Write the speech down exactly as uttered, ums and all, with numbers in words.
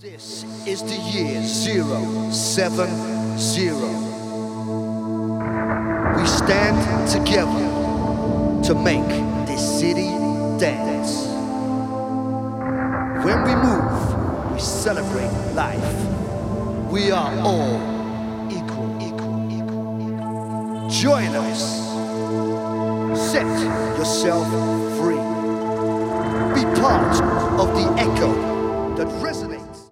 This is the year zero seven zero. We stand together to make this city dance. When we move, we celebrate life. We are all equal, equal, equal, equal. Join us. Set yourself free. Be part of the echo that resonates.